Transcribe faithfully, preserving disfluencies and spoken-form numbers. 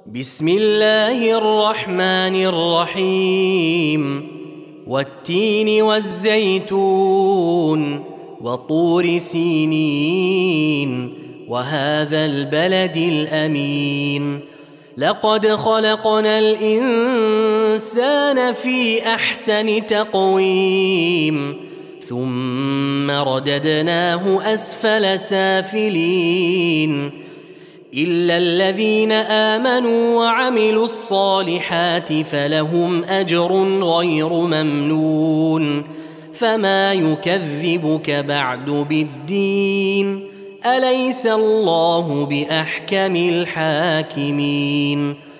بسم الله الرحمن الرحيم والتين والزيتون وطور سينين وهذا البلد الأمين لقد خلقنا الإنسان في أحسن تقويم ثم رددناه أسفل سافلين إلا الذين آمنوا وعملوا الصالحات فلهم أجر غير ممنون فما يكذبك بعد بالدين أليس الله بأحكم الحاكمين